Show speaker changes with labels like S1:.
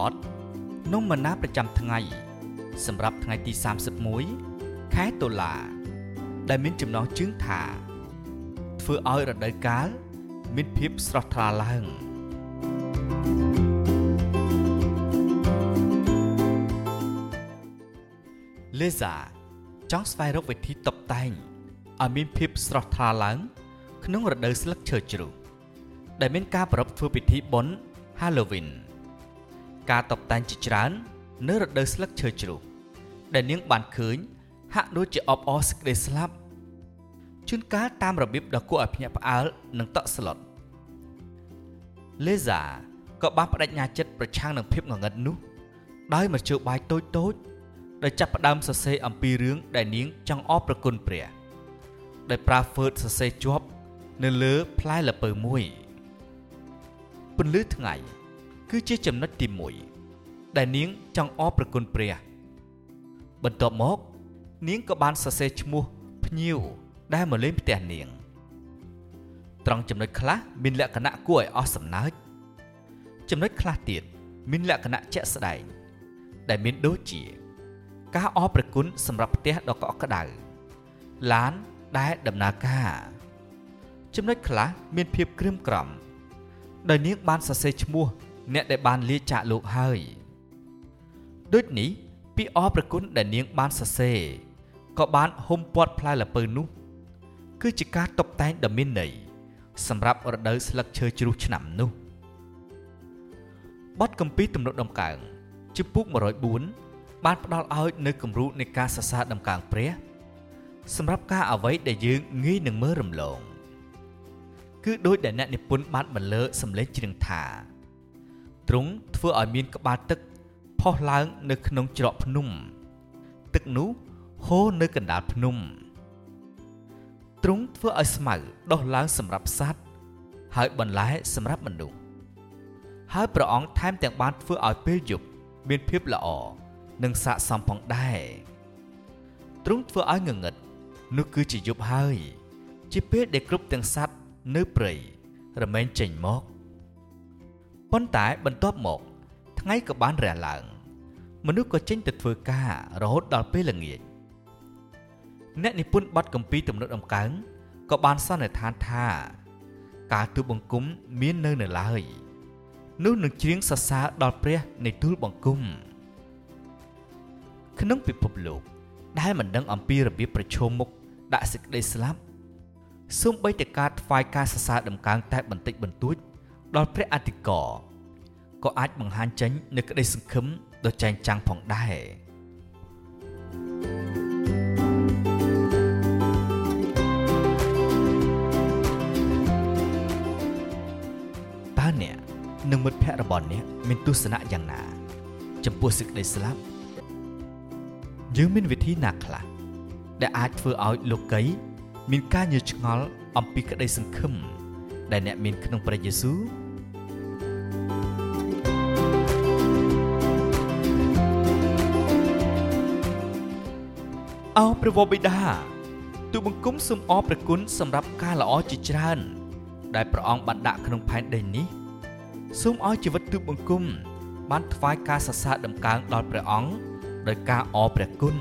S1: តនំមណាប្រចាំថ្ងៃសម្រាប់ថ្ងៃទី31ខែតុលាដែលមានចំណងជើងថាធ្វើឲ្យរដូវកាលមានភាពស្រស់ថ្លាឡើងលេសាចង់ស្វែងរកវិធីតុបតែងឲ្យមានភាពស្រស់ថ្លាឡើងក្នុងរដូវស្លឹកឈើជ្រុះដែលមានការប្រារព្ធធ្វើពិធីបុណ្យ Halloween ការតុបតែងជាច្រើននៅរដូវស្លឹកឈើជ្រុះដែលនាងបានឃើញហាក់ដូចជាអបអរសេចក្តីស្លាប់ជួនកាលតាមរបៀបដ៏គួរឲ្យភ្ញាក់ផ្អើលនិងតក់ស្លុតលេសាក៏បានបដិញ្ញាចិត្តប្រឆាំងនឹងភាពងងឹតនោះដោយមធ្យោបាយតូចៗដោយចាប់ផ្ដើមសរសេរអំពីរឿងដែលនាងចង់អរព្រគុណព្រះដោយប្រើហ្វឺតសរសេរជាប់នៅលើផ្លែល្ពៅមួយពន្លឺថ្ងៃគឺជាចំណុចទី1ដែលនាងចង់អរព្រគុណព្រះបន្ទាប់មកនាងក៏បានសរសេរឈ្មោះភ្ញៀវដែលមកលេងផ្ទះនាងត្រង់ចំណុចខ្លះមានលក្ខណៈគួរឲ្យអស់សំណើចចំណុចខ្លះទៀតមានលក្ខណៈជាក់ស្ដែងដែលមានដូចជាការអរព្រគុណសម្រាប់ផ្ទះដ៏កក់ក្ដៅឡានដែលដំណើរការចំណុចខ្លះមានភាពក្រៀមក្រំដោយនាងបានសរសេរឈ្មោះអ្នកដែលបានលាចាកលោកហើយដូចនេះពាក្យអរព្រគុណដែលនាងបានសរសេរក៏បានហុំព័ទ្ធផ្លែល្ពៅនោះគឺជាការតុបតែងដ៏មានន័យសម្រាប់រដូវស្លឹកឈើជ្រុះឆ្នាំនោះបទគម្ពីរទំនុកដំកើងជំពូក104បានផ្ដល់ឲ្យនូវគំរូនៃការសរសើរដំកើងព្រះសម្រាប់ការអ្វីដែលយើងងាយនឹងមើលរំលងគឺដោយដែលអ្នកនិពន្ធបានបន្លឺសំឡេងច្រៀងថាទ្រង់ធ្វើឲ្យមានក្បាលទឹកផុសឡើងនៅក្នុងច្រកភ្នំទឹកនោះហូរនៅកណ្ដាលភ្នំទ្រង់ធ្វើឲ្យស្មៅដុះឡើងសម្រាប់សត្វហើយបន្លែសម្រាប់មនុស្សហើយព្រះអង្គថែមទាំងបានធ្វើឲ្យពេលយប់មានភាពល្អនិងស័ក្តិសមផងដែរទ្រង់ធ្វើឲ្យងងឹតនោះគឺជាយប់ហើយជាពេលដែលគ្រប់ទាំងសត្វនៅព្រៃរមែងចេញមកប៉ុន្តែបន្ទាប់មកថ្ងៃក៏បានរះឡើងមនុស្សក៏ចេញទៅធ្វើការរហូតដល់ពេលល្ងាចអ្នកនិពន្ធបទគម្ពីរទំនុកដំកើងក៏បានសន្និដ្ឋានថាការទូលបង្គំមាននៅឡើយនោះនឹងច្រៀងសរសើរដល់ព្រះនៃទូលបង្គំក្នុងពិភពលោកដែលមិនដឹងអំពីរបៀបប្រឈមមុខដាក់សេចក្តីស្លាប់សូម្បីតែការថ្វាយការសរសើរដំកើងតែបន្តិចបន្តួចដល់ព្រះអធិការក៏អាចបង្ហាញចេញនូវក្តីសង្ឃឹមដ៏ចែងចាំងផងដែរតើអ្នកនិងមិត្តភ័ក្តិរបស់អ្នកមានទស្សនៈយ៉ាងណាចំពោះសេចក្តីស្លាប់យើងមានវិធីណាខ្លះដែលអាចធ្វើឲ្យលោកីមានការញើសឆ្ងល់អំពីក្តីសង្ឃឹមដែលអ្នកមានក្នុងព្រះយេស៊ូវអោព្រះវរបិតាទូលបង្គំសូមអរព្រគុណសម្រាប់ការល្អជាច្រើនដែលព្រះអង្គបានដាក់ក្នុងផែនដីនេះសូមឲ្យជីវិតទូលបង្គំបានថ្វាយការសរសើរដំកើងដល់ព្រះអង្គដោយការអរព្រះគុណ